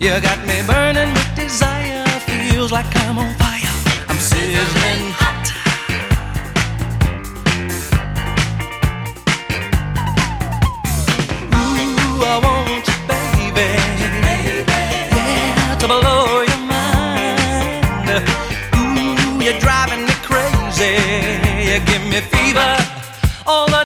You got me burning with desire, feels like I'm on fire. I'm sizzling